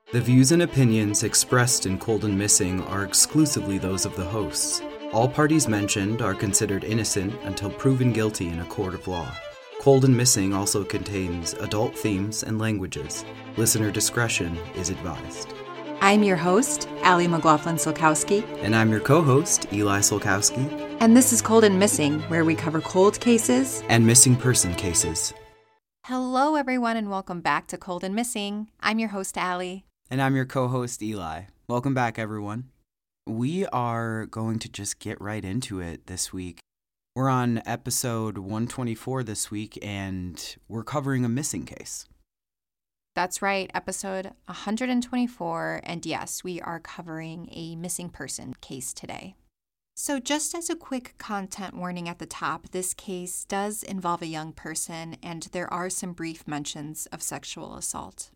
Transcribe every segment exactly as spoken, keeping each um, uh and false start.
The views and opinions expressed in Cold and Missing are exclusively those of the hosts. All parties mentioned are considered innocent until proven guilty in a court of law. Cold and Missing also contains adult themes and languages. Listener discretion is advised. I'm your host, Allie McLaughlin-Solkowski. And I'm your co-host, Eli Solkowski. And this is Cold and Missing, where we cover cold cases and missing person cases. Hello, everyone, and welcome back to Cold and Missing. I'm your host, Allie. And I'm your co-host, Eli. Welcome back, everyone. We are going to just get right into it this week. We're on episode one twenty-four this week, and we're covering a missing case. That's right, episode one twenty-four, and yes, we are covering a missing person case today. So just as a quick content warning at the top, this case does involve a young person, and there are some brief mentions of sexual assault.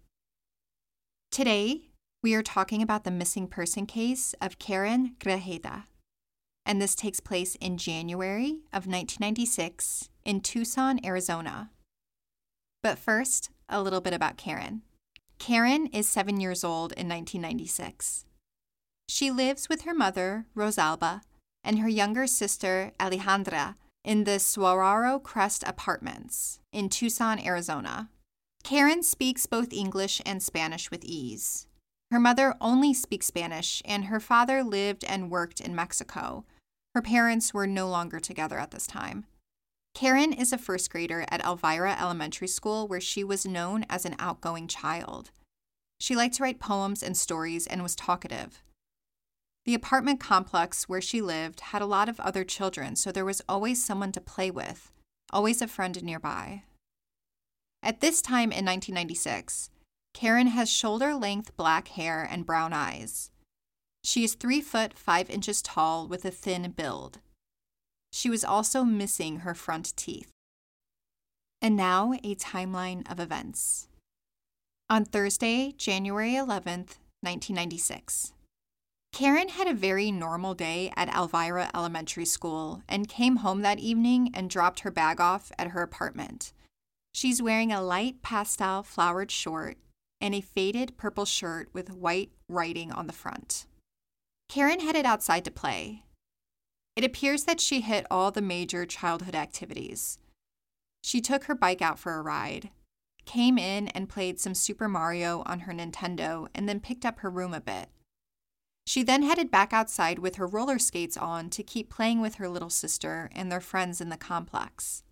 Today, we are talking about the missing person case of Karen Grajeda, and this takes place in January of nineteen ninety-six in Tucson, Arizona. But first, a little bit about Karen. Karen is seven years old in nineteen ninety-six. She lives with her mother, Rosalba, and her younger sister, Alejandra, in the Saguaro Crest Apartments in Tucson, Arizona. Karen speaks both English and Spanish with ease. Her mother only speaks Spanish, and her father lived and worked in Mexico. Her parents were no longer together at this time. Karen is a first grader at Elvira Elementary School, where she was known as an outgoing child. She liked to write poems and stories and was talkative. The apartment complex where she lived had a lot of other children, so there was always someone to play with, always a friend nearby. At this time in nineteen ninety-six, Karen has shoulder-length black hair and brown eyes. She is three foot five inches tall with a thin build. She was also missing her front teeth. And now a timeline of events. On Thursday, January eleventh, nineteen ninety-six, Karen had a very normal day at Elvira Elementary School and came home that evening and dropped her bag off at her apartment. She's wearing a light pastel flowered short and a faded purple shirt with white writing on the front. Karen headed outside to play. It appears that she hit all the major childhood activities. She took her bike out for a ride, came in and played some Super Mario on her Nintendo, and then picked up her room a bit. She then headed back outside with her roller skates on to keep playing with her little sister and their friends in the complex.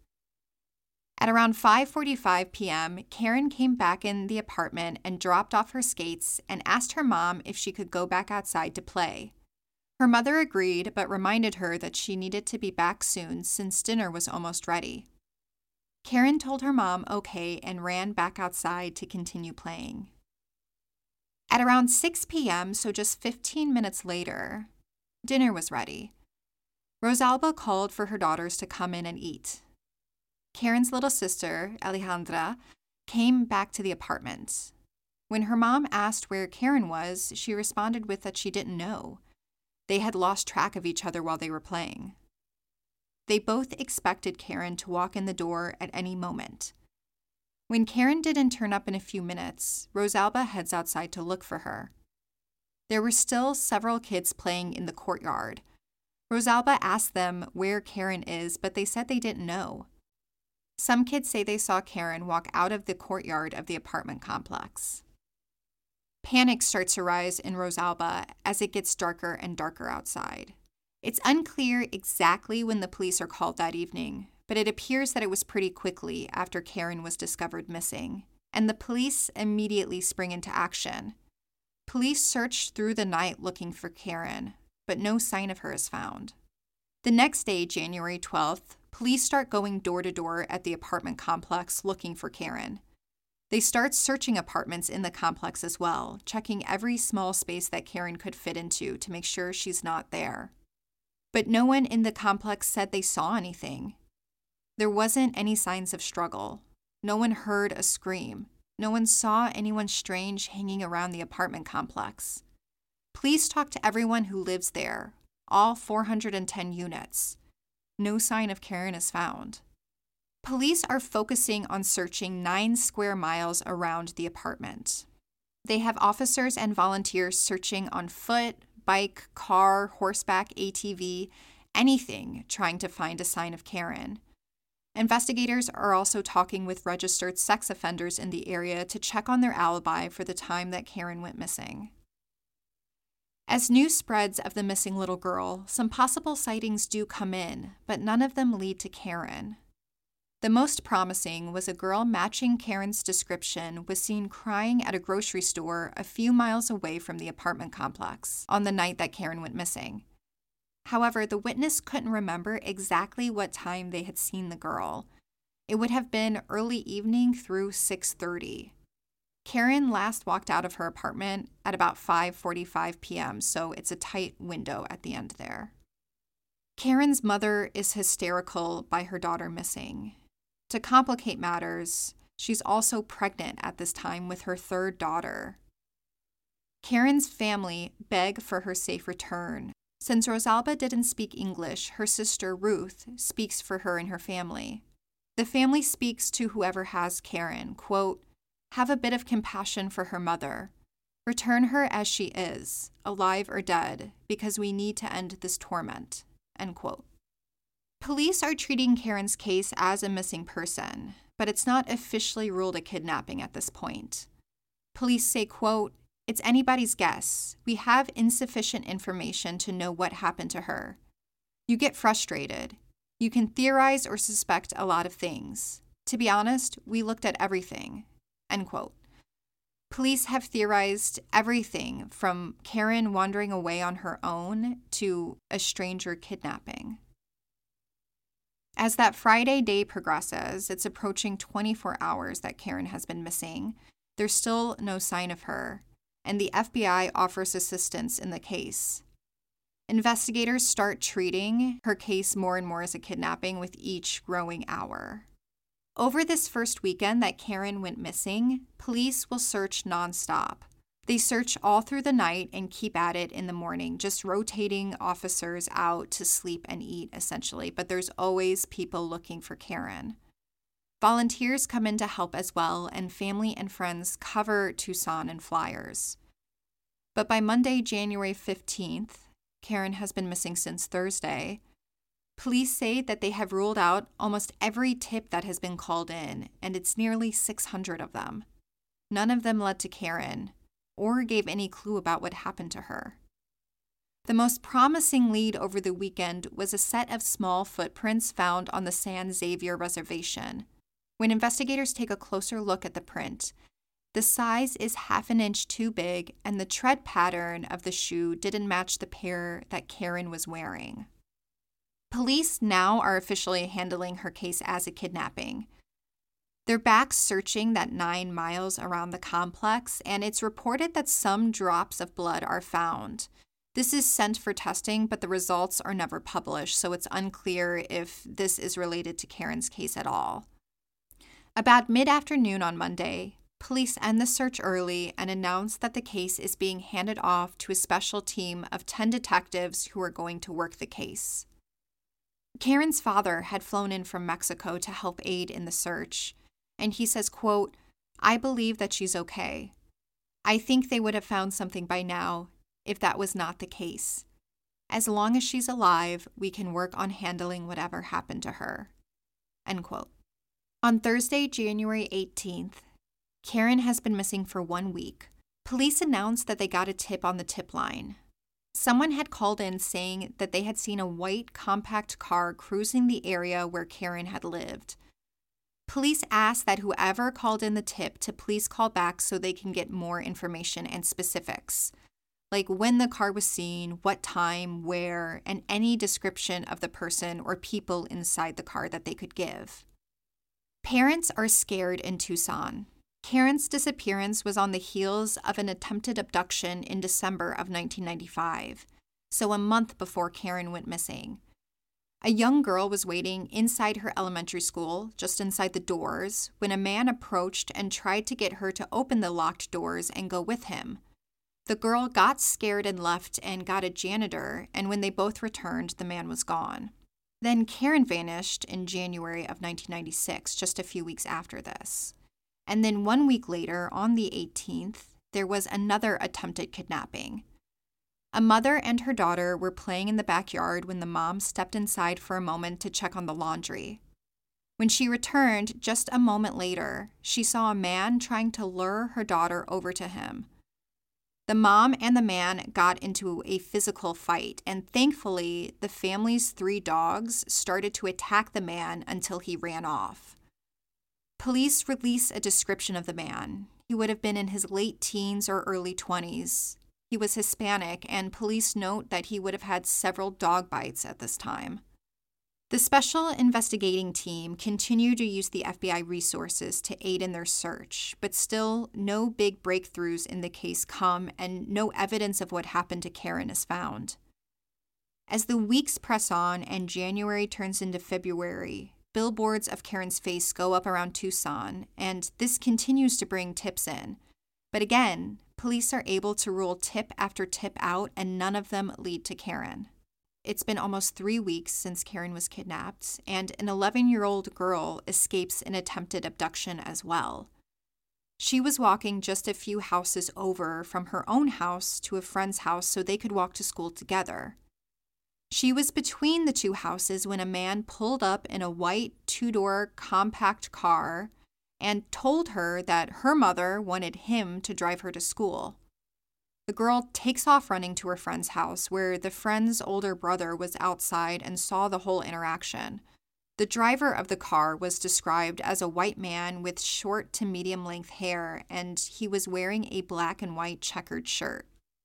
At around five forty-five p.m., Karen came back in the apartment and dropped off her skates and asked her mom if she could go back outside to play. Her mother agreed, but reminded her that she needed to be back soon since dinner was almost ready. Karen told her mom okay and ran back outside to continue playing. At around six p.m., so just fifteen minutes later, dinner was ready. Rosalba called for her daughters to come in and eat. Karen's little sister, Alejandra, came back to the apartment. When her mom asked where Karen was, she responded with that she didn't know. They had lost track of each other while they were playing. They both expected Karen to walk in the door at any moment. When Karen didn't turn up in a few minutes, Rosalba heads outside to look for her. There were still several kids playing in the courtyard. Rosalba asked them where Karen is, but they said they didn't know. Some kids say they saw Karen walk out of the courtyard of the apartment complex. Panic starts to rise in Rosalba as it gets darker and darker outside. It's unclear exactly when the police are called that evening, but it appears that it was pretty quickly after Karen was discovered missing, and the police immediately spring into action. Police search through the night looking for Karen, but no sign of her is found. The next day, January twelfth, police start going door to door at the apartment complex looking for Karen. They start searching apartments in the complex as well, checking every small space that Karen could fit into to make sure she's not there. But no one in the complex said they saw anything. There wasn't any signs of struggle. No one heard a scream. No one saw anyone strange hanging around the apartment complex. Police talked to everyone who lives there, all four hundred ten units. No sign of Karen is found. Police are focusing on searching nine square miles around the apartment. They have officers and volunteers searching on foot, bike, car, horseback, A T V, anything trying to find a sign of Karen. Investigators are also talking with registered sex offenders in the area to check on their alibi for the time that Karen went missing. As news spreads of the missing little girl, some possible sightings do come in, but none of them lead to Karen. The most promising was a girl matching Karen's description was seen crying at a grocery store a few miles away from the apartment complex on the night that Karen went missing. However, the witness couldn't remember exactly what time they had seen the girl. It would have been early evening through six thirty. Karen last walked out of her apartment at about five forty-five p.m., so it's a tight window at the end there. Karen's mother is hysterical by her daughter missing. To complicate matters, she's also pregnant at this time with her third daughter. Karen's family beg for her safe return. Since Rosalba didn't speak English, her sister Ruth speaks for her and her family. The family speaks to whoever has Karen, quote, "Have a bit of compassion for her mother. Return her as she is, alive or dead, because we need to end this torment," end quote. Police are treating Karen's case as a missing person, but it's not officially ruled a kidnapping at this point. Police say, quote, "It's anybody's guess. We have insufficient information to know what happened to her. You get frustrated. You can theorize or suspect a lot of things. To be honest, we looked at everything," end quote. Police have theorized everything from Karen wandering away on her own to a stranger kidnapping. As that Friday day progresses, it's approaching twenty-four hours that Karen has been missing. There's still no sign of her, and the F B I offers assistance in the case. Investigators start treating her case more and more as a kidnapping with each growing hour. Over this first weekend that Karen went missing, police will search nonstop. They search all through the night and keep at it in the morning, just rotating officers out to sleep and eat, essentially, but there's always people looking for Karen. Volunteers come in to help as well, and family and friends cover Tucson in flyers. But by Monday, January fifteenth, Karen has been missing since Thursday. Police say that they have ruled out almost every tip that has been called in, and it's nearly six hundred of them. None of them led to Karen, or gave any clue about what happened to her. The most promising lead over the weekend was a set of small footprints found on the San Xavier Reservation. When investigators take a closer look at the print, the size is half an inch too big, and the tread pattern of the shoe didn't match the pair that Karen was wearing. Police now are officially handling her case as a kidnapping. They're back searching that nine miles around the complex, and it's reported that some drops of blood are found. This is sent for testing, but the results are never published, so it's unclear if this is related to Karen's case at all. About mid-afternoon on Monday, police end the search early and announce that the case is being handed off to a special team of ten detectives who are going to work the case. Karen's father had flown in from Mexico to help aid in the search, and he says, quote, "I believe that she's okay. I think they would have found something by now if that was not the case. As long as she's alive, we can work on handling whatever happened to her," end quote. On Thursday, January eighteenth, Karen has been missing for one week. Police announced that they got a tip on the tip line. Someone had called in saying that they had seen a white compact car cruising the area where Karen had lived. Police asked that whoever called in the tip to please call back so they can get more information and specifics, like when the car was seen, what time, where, and any description of the person or people inside the car that they could give. Parents are scared in Tucson. Karen's disappearance was on the heels of an attempted abduction in December of nineteen ninety-five, so a month before Karen went missing. A young girl was waiting inside her elementary school, just inside the doors, when a man approached and tried to get her to open the locked doors and go with him. The girl got scared and left and got a janitor, and when they both returned, the man was gone. Then Karen vanished in January of nineteen ninety-six, just a few weeks after this. And then one week later, on the eighteenth, there was another attempted kidnapping. A mother and her daughter were playing in the backyard when the mom stepped inside for a moment to check on the laundry. When she returned just a moment later, she saw a man trying to lure her daughter over to him. The mom and the man got into a physical fight, and thankfully, the family's three dogs started to attack the man until he ran off. Police release a description of the man. He would have been in his late teens or early twenties. He was Hispanic, and police note that he would have had several dog bites at this time. The special investigating team continued to use the F B I resources to aid in their search, but still no big breakthroughs in the case come and no evidence of what happened to Karen is found. As the weeks press on and January turns into February, billboards of Karen's face go up around Tucson, and this continues to bring tips in. But again, police are able to rule tip after tip out, and none of them lead to Karen. It's been almost three weeks since Karen was kidnapped, and an eleven-year-old girl escapes an attempted abduction as well. She was walking just a few houses over from her own house to a friend's house so they could walk to school together. She was between the two houses when a man pulled up in a white two-door compact car and told her that her mother wanted him to drive her to school. The girl takes off running to her friend's house, where the friend's older brother was outside and saw the whole interaction. The driver of the car was described as a white man with short to medium-length hair, and he was wearing a black and white checkered shirt.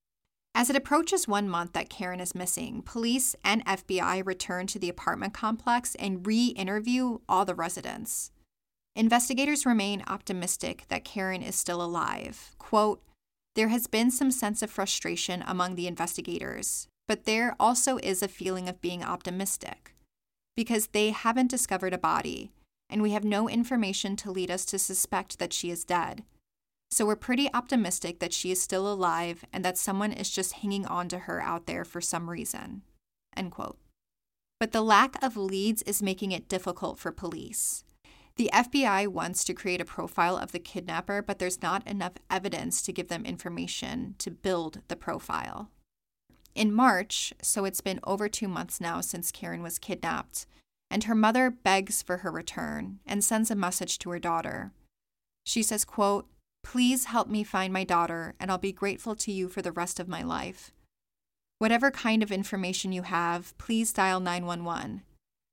As it approaches one month that Karen is missing, police and F B I return to the apartment complex and re-interview all the residents. Investigators remain optimistic that Karen is still alive. Quote, "There has been some sense of frustration among the investigators, but there also is a feeling of being optimistic, because they haven't discovered a body, and we have no information to lead us to suspect that she is dead. So we're pretty optimistic that she is still alive and that someone is just hanging on to her out there for some reason." End quote. But the lack of leads is making it difficult for police. The F B I wants to create a profile of the kidnapper, but there's not enough evidence to give them information to build the profile. In March, so it's been over two months now since Karen was kidnapped, and her mother begs for her return and sends a message to her daughter. She says, quote, "Please help me find my daughter, and I'll be grateful to you for the rest of my life. Whatever kind of information you have, please dial nine one one.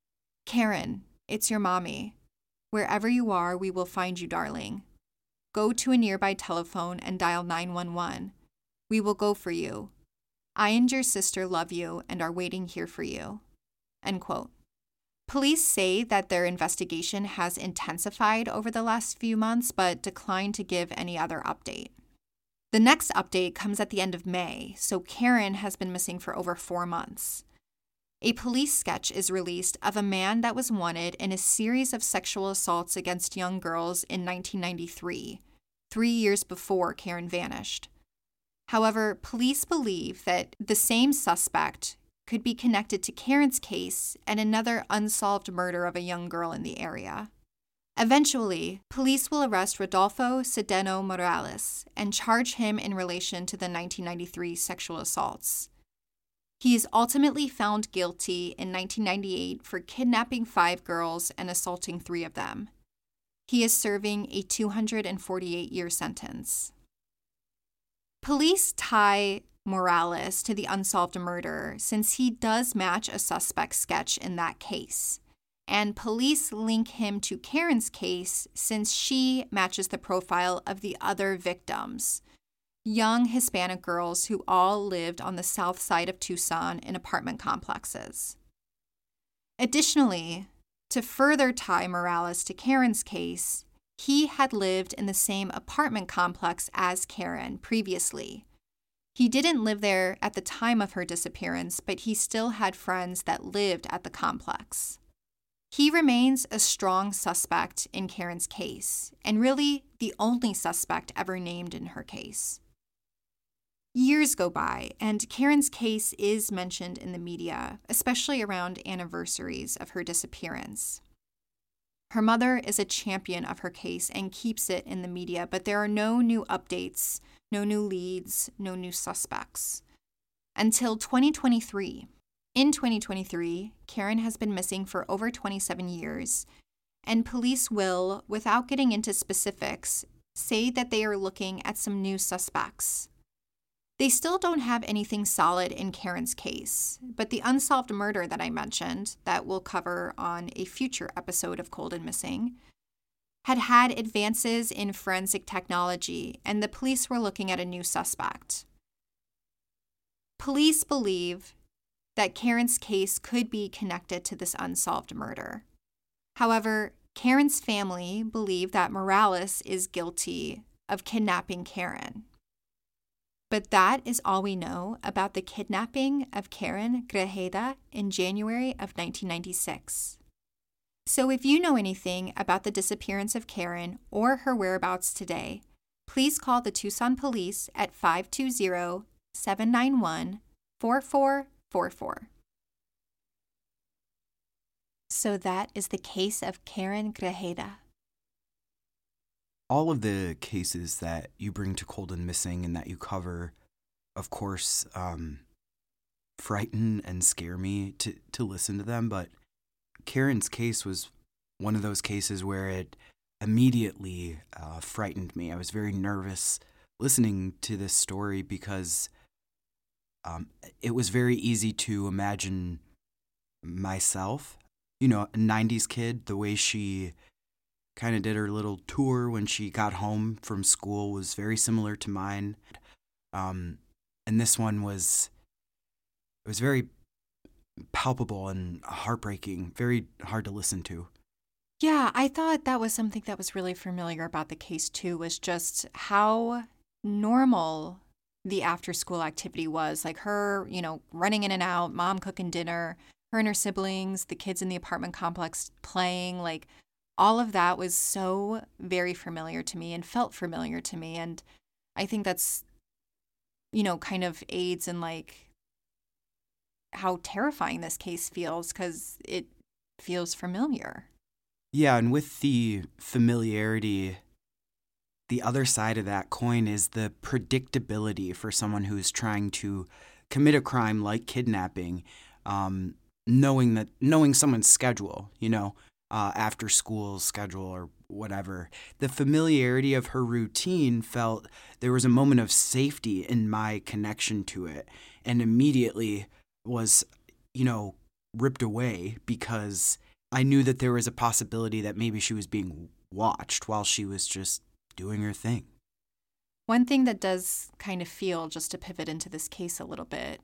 Karen, it's your mommy. Wherever you are, we will find you, darling. Go to a nearby telephone and dial nine one one. We will go for you. I and your sister love you and are waiting here for you." End quote. Police say that their investigation has intensified over the last few months, but decline to give any other update. The next update comes at the end of May, so Karen has been missing for over four months. A police sketch is released of a man that was wanted in a series of sexual assaults against young girls in nineteen ninety-three, three years before Karen vanished. However, police believe that the same suspect could be connected to Karen's case and another unsolved murder of a young girl in the area. Eventually, police will arrest Rodolfo Cedeno Morales and charge him in relation to the nineteen ninety-three sexual assaults. He is ultimately found guilty in nineteen ninety-eight for kidnapping five girls and assaulting three of them. He is serving a two hundred forty-eight year sentence. Police tie Morales to the unsolved murder since he does match a suspect sketch in that case, and police link him to Karen's case since she matches the profile of the other victims, young Hispanic girls who all lived on the south side of Tucson in apartment complexes. Additionally, to further tie Morales to Karen's case, he had lived in the same apartment complex as Karen previously. He didn't live there at the time of her disappearance, but he still had friends that lived at the complex. He remains a strong suspect in Karen's case, and really the only suspect ever named in her case. Years go by, and Karen's case is mentioned in the media, especially around anniversaries of her disappearance. Her mother is a champion of her case and keeps it in the media, but there are no new updates, no new leads, no new suspects. Until twenty twenty-three. In twenty twenty-three, Karen has been missing for over twenty-seven years, and police will, without getting into specifics, say that they are looking at some new suspects. They still don't have anything solid in Karen's case, but the unsolved murder that I mentioned, that we'll cover on a future episode of Cold and Missing, had had advances in forensic technology, and the police were looking at a new suspect. Police believe that Karen's case could be connected to this unsolved murder. However, Karen's family believe that Morales is guilty of kidnapping Karen. But that is all we know about the kidnapping of Karen Grajeda in January of nineteen ninety-six. So if you know anything about the disappearance of Karen or her whereabouts today, please call the Tucson Police at five two zero, seven nine one, four four four four. So that is the case of Karen Grajeda. All of the cases that you bring to Cold and Missing and that you cover, of course, um, frighten and scare me to, to listen to them. But Karen's case was one of those cases where it immediately uh, frightened me. I was very nervous listening to this story because um, it was very easy to imagine myself, you know, a nineties kid, the way she kind of did her little tour when she got home from school was very similar to mine. Um, and this one was, it was very palpable and heartbreaking, very hard to listen to. Yeah, I thought that was something that was really familiar about the case too, was just how normal the after-school activity was. Like her, you know, running in and out, mom cooking dinner, her and her siblings, the kids in the apartment complex playing, like all of that was so very familiar to me and felt familiar to me. And I think that's, you know, kind of aids in like how terrifying this case feels because it feels familiar. Yeah, and with the familiarity, the other side of that coin is the predictability for someone who's trying to commit a crime like kidnapping, um, knowing that knowing someone's schedule, you know, uh, after school schedule or whatever. The familiarity of her routine felt there was a moment of safety in my connection to it, and immediately was, you know, ripped away because I knew that there was a possibility that maybe she was being watched while she was just doing her thing. One thing that does kind of feel, just to pivot into this case a little bit,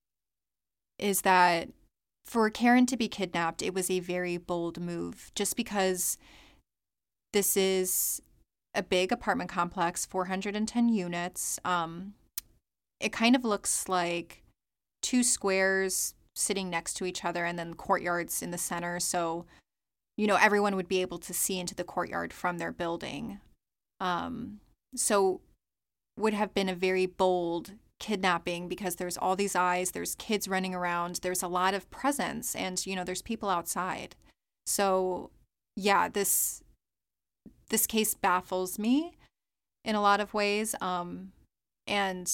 is that for Karen to be kidnapped, it was a very bold move just because this is a big apartment complex, four hundred ten units. Um, it kind of looks like two squares sitting next to each other and then courtyards in the center. So, you know, everyone would be able to see into the courtyard from their building. Um, so would have been a very bold kidnapping because there's all these eyes, there's kids running around, there's a lot of presence, and, you know, there's people outside. So, yeah, this this case baffles me in a lot of ways. Um, and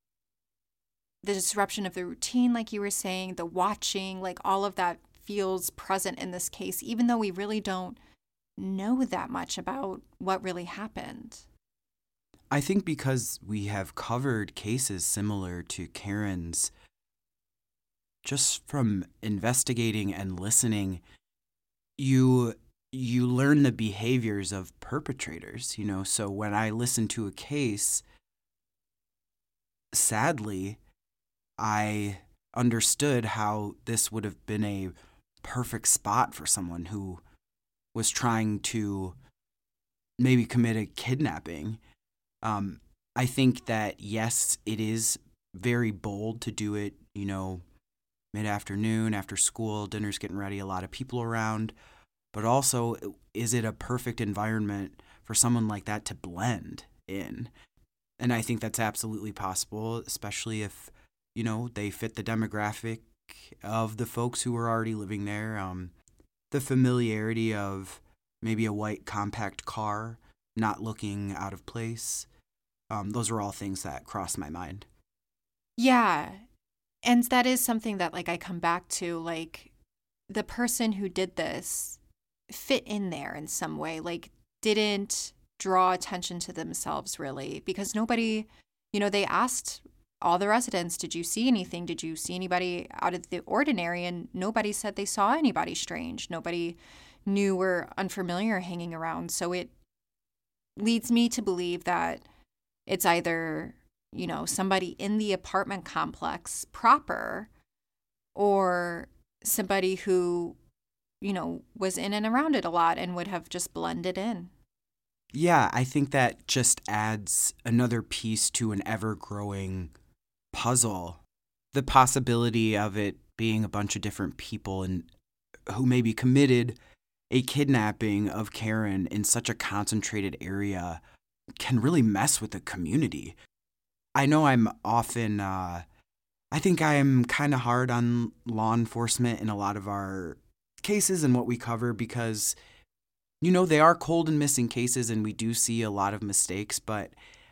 the disruption of the routine, like you were saying, the watching, like all of that feels present in this case, even though we really don't know that much about what really happened. I think because we have covered cases similar to Karen's, just from investigating and listening, you you learn the behaviors of perpetrators, you know. So when I listen to a case, sadly, I understood how this would have been a perfect spot for someone who was trying to maybe commit a kidnapping. Um, I think that, yes, it is very bold to do it, you know, mid-afternoon, after school, dinner's getting ready, a lot of people around. But also, is it a perfect environment for someone like that to blend in? And I think that's absolutely possible, especially if, you know, they fit the demographic of the folks who were already living there. Um, the familiarity of maybe a white compact car, not looking out of place. Um, those are all things that cross my mind. Yeah. And that is something that, like, I come back to, like, the person who did this fit in there in some way, like, didn't draw attention to themselves, really, because nobody, you know, they asked all the residents, did you see anything? Did you see anybody out of the ordinary? And nobody said they saw anybody strange. Nobody new or unfamiliar hanging around. So it leads me to believe that it's either, you know, somebody in the apartment complex proper, or somebody who, you know, was in and around it a lot and would have just blended in. Yeah, I think that just adds another piece to an ever-growing puzzle. The possibility of it being a bunch of different people and who maybe committed a kidnapping of Karen in such a concentrated area can really mess with the community. I know I'm often, uh, I think I'm kind of hard on law enforcement in a lot of our cases and what we cover because, you know, they are cold and missing cases and we do see a lot of mistakes, but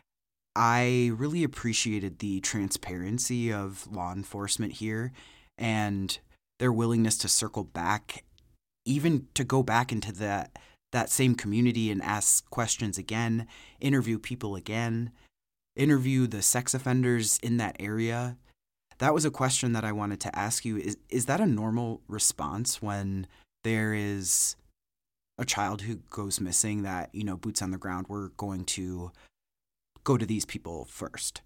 I really appreciated the transparency of law enforcement here and their willingness to circle back, even to go back into that that same community and ask questions again, interview people again, interview the sex offenders in that area. That was a question that I wanted to ask you. Is is that a normal response when there is a child who goes missing that, you know, boots on the ground, we're going to go to these people first?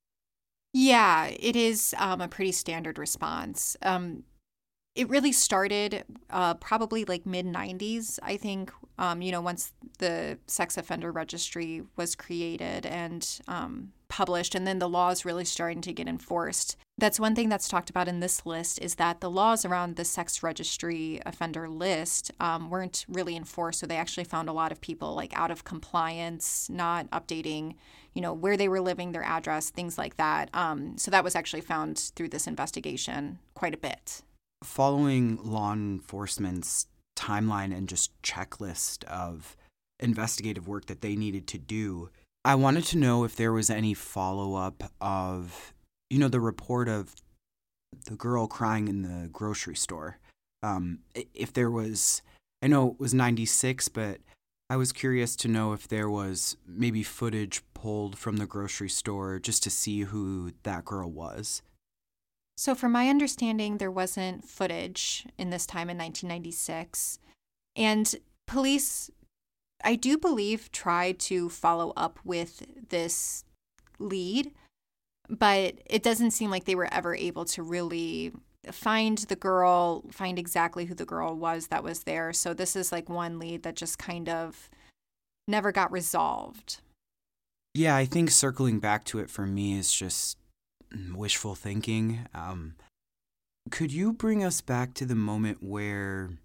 Yeah, it is um, a pretty standard response. Um, it really started uh, probably like mid nineties, I think, um, you know, once the sex offender registry was created and um, published, and then the laws really starting to get enforced. That's one thing that's talked about in this list is that the laws around the sex registry offender list um, weren't really enforced. So they actually found a lot of people like out of compliance, not updating, you know, where they were living, their address, things like that. Um, so that was actually found through this investigation quite a bit. Following law enforcement's timeline and just checklist of investigative work that they needed to do, I wanted to know if there was any follow-up of, you know, the report of the girl crying in the grocery store. Um, if there was, I know it was ninety-six, but I was curious to know if there was maybe footage pulled from the grocery store just to see who that girl was. So from my understanding, there wasn't footage in this time in nineteen ninety-six. And police, I do believe, tried to follow up with this lead, but it doesn't seem like they were ever able to really find the girl, find exactly who the girl was that was there. So this is like one lead that just kind of never got resolved. Yeah, I think circling back to it for me is just wishful thinking. Um, could you bring us back to the moment where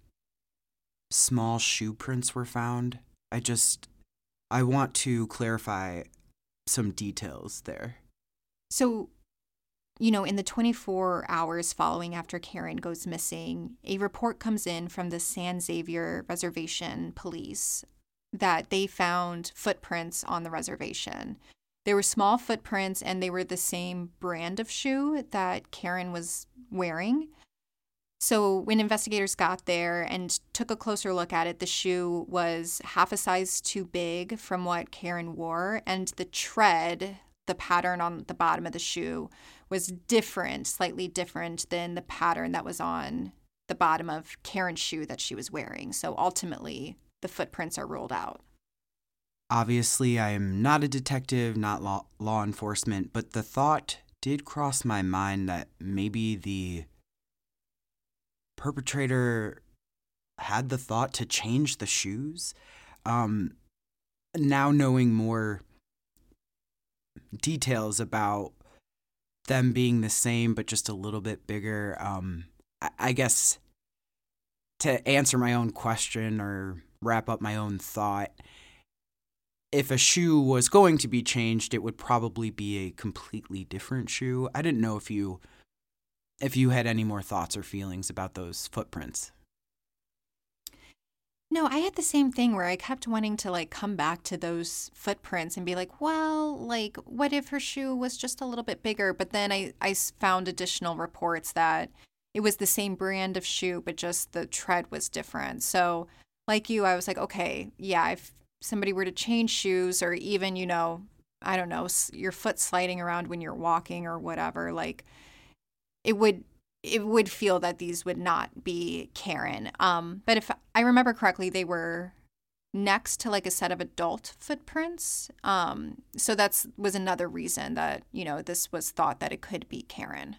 small shoe prints were found? I just, I want to clarify some details there. So, you know, in the twenty-four hours following after Karen goes missing, a report comes in from the San Xavier Reservation Police that they found footprints on the reservation. They were small footprints, and they were the same brand of shoe that Karen was wearing. So when investigators got there and took a closer look at it, the shoe was half a size too big from what Karen wore, and the tread, the pattern on the bottom of the shoe, was different, slightly different than the pattern that was on the bottom of Karen's shoe that she was wearing. So ultimately, the footprints are ruled out. Obviously, I am not a detective, not law, law enforcement, but the thought did cross my mind that maybe the perpetrator had the thought to change the shoes. Um, now knowing more details about them being the same but just a little bit bigger, um, I, I guess to answer my own question or wrap up my own thought, if a shoe was going to be changed, it would probably be a completely different shoe. I didn't know if you if you had any more thoughts or feelings about those footprints. No, I had the same thing where I kept wanting to like come back to those footprints and be like, well, like, what if her shoe was just a little bit bigger? But then I, I s- found additional reports that it was the same brand of shoe, but just the tread was different. So, like you, I was like, okay, yeah, if somebody were to change shoes or even, you know, I don't know, s- your foot sliding around when you're walking or whatever, like, it would it would feel that these would not be Karen. Um, but if I remember correctly, they were next to like a set of adult footprints. Um, so that's was another reason that, you know, this was thought that it could be Karen.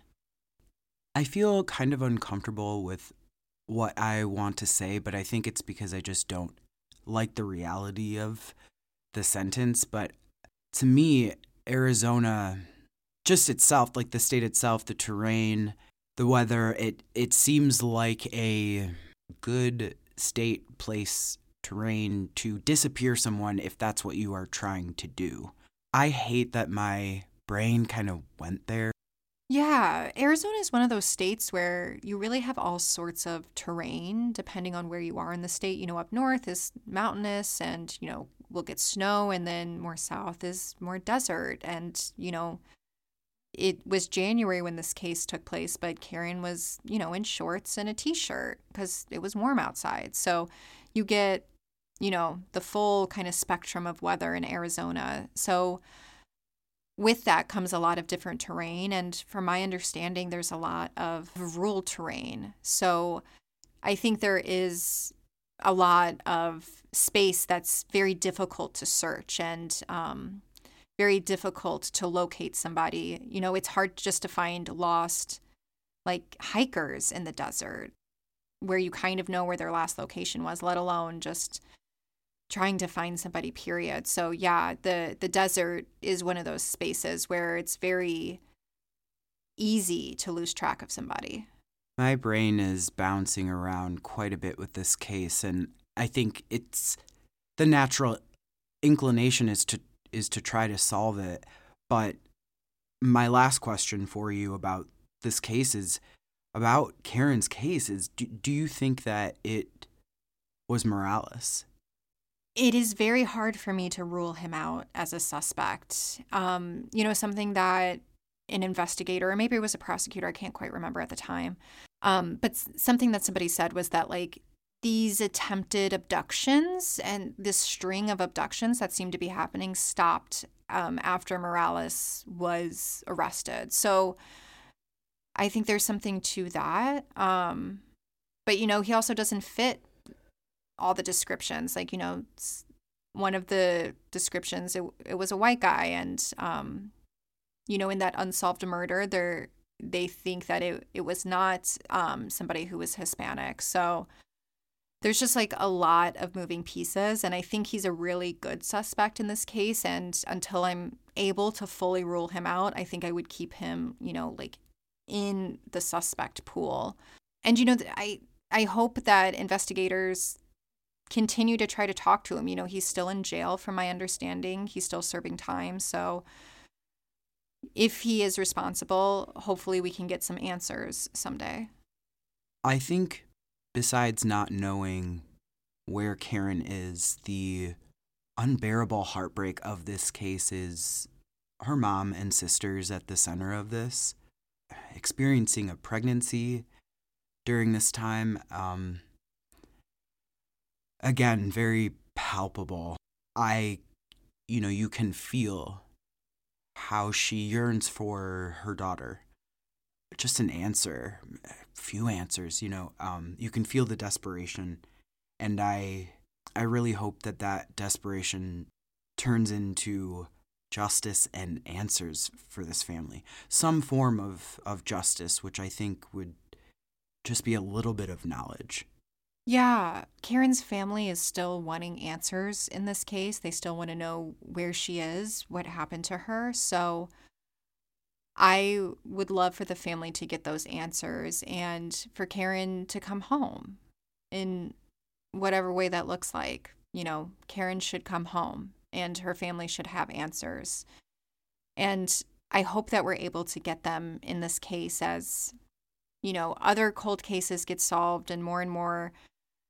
I feel kind of uncomfortable with what I want to say, but I think it's because I just don't like the reality of the sentence. But to me, Arizona, just itself, like the state itself, the terrain, the weather, it it seems like a good state, place, terrain to disappear someone if that's what you are trying to do. I hate that my brain kind of went there. Yeah, Arizona is one of those states where you really have all sorts of terrain depending on where you are in the state. You know, up north is mountainous and, you know, we'll get snow, and then more south is more desert. And, you know, it was January when this case took place, but Karen was, you know, in shorts and a t-shirt because it was warm outside. So you get, you know, the full kind of spectrum of weather in Arizona. So with that comes a lot of different terrain. And from my understanding, there's a lot of rural terrain. So I think there is a lot of space that's very difficult to search and um, very difficult to locate somebody. You know, it's hard just to find lost like hikers in the desert where you kind of know where their last location was, let alone just trying to find somebody, period. So yeah, the the desert is one of those spaces where it's very easy to lose track of somebody. My brain is bouncing around quite a bit with this case, and I think it's the natural inclination is to is to try to solve it. But my last question for you about this case is about Karen's case is do, do you think that it was Morales? It is very hard for me to rule him out as a suspect. Um, you know, something that an investigator, or maybe it was a prosecutor, I can't quite remember at the time. Um, but s- something that somebody said was that, like, these attempted abductions and this string of abductions that seemed to be happening stopped um, after Morales was arrested. So I think there's something to that. Um, but, you know, he also doesn't fit all the descriptions. Like, you know, one of the descriptions, it, it was a white guy. And, um, you know, in that unsolved murder, they're, they think that it, it was not um, somebody who was Hispanic. So there's just like a lot of moving pieces. And I think he's a really good suspect in this case. And until I'm able to fully rule him out, I think I would keep him, you know, like in the suspect pool. And, you know, I, I hope that investigators continue to try to talk to him. You know, he's still in jail, from my understanding. He's still serving time. So if he is responsible, hopefully we can get some answers someday. I think besides not knowing where Karen is, the unbearable heartbreak of this case is her mom and sisters at the center of this, experiencing a pregnancy during this time. Um, again, very palpable. I, you know, you can feel how she yearns for her daughter. Just an answer, a few answers, you know. Um, you can feel the desperation, and I, I really hope that that desperation turns into justice and answers for this family. Some form of, of justice, which I think would just be a little bit of knowledge. Yeah, Karen's family is still wanting answers in this case. They still want to know where she is, what happened to her. So I would love for the family to get those answers and for Karen to come home in whatever way that looks like. You know, Karen should come home and her family should have answers. And I hope that we're able to get them in this case as, you know, other cold cases get solved and more and more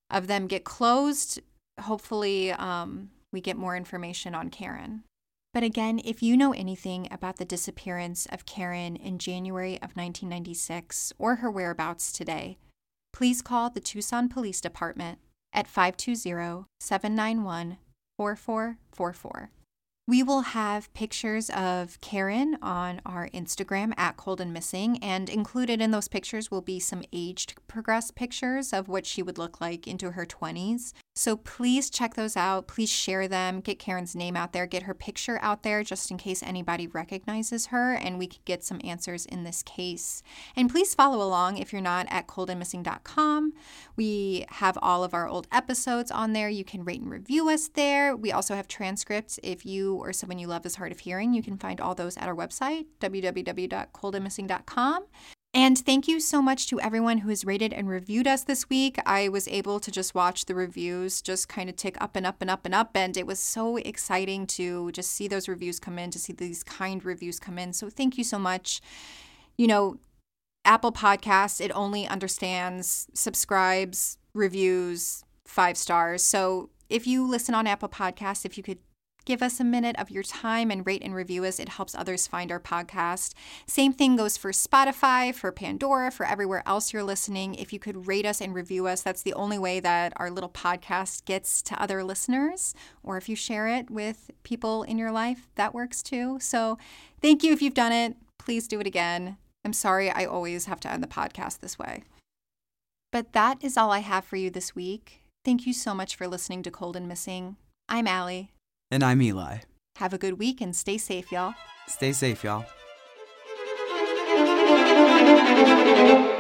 of them get closed, hopefully um, we get more information on Karen. But again, if you know anything about the disappearance of Karen in January of nineteen ninety-six or her whereabouts today, please call the Tucson Police Department at five two zero, seven nine one, four four four four. We will have pictures of Karen on our Instagram at Cold and Missing, and included in those pictures will be some aged progressed pictures of what she would look like into her twenties. So please check those out. Please share them. Get Karen's name out there. Get her picture out there just in case anybody recognizes her and we could get some answers in this case. And please follow along if you're not at cold and missing dot com. We have all of our old episodes on there. You can rate and review us there. We also have transcripts. If you or someone you love is hard of hearing, you can find all those at our website, w w w dot cold and missing dot com. And thank you so much to everyone who has rated and reviewed us this week. I was able to just watch the reviews just kind of tick up and up and up and up. And it was so exciting to just see those reviews come in, to see these kind reviews come in. So thank you so much. You know, Apple Podcasts, it only understands subscribes, reviews, five stars. So if you listen on Apple Podcasts, if you could give us a minute of your time and rate and review us. It helps others find our podcast. Same thing goes for Spotify, for Pandora, for everywhere else you're listening. If you could rate us and review us, that's the only way that our little podcast gets to other listeners. Or if you share it with people in your life, that works too. So thank you if you've done it. Please do it again. I'm sorry I always have to end the podcast this way. But that is all I have for you this week. Thank you so much for listening to Cold and Missing. I'm Allie. And I'm Eli. Have a good week and stay safe, y'all. Stay safe, y'all.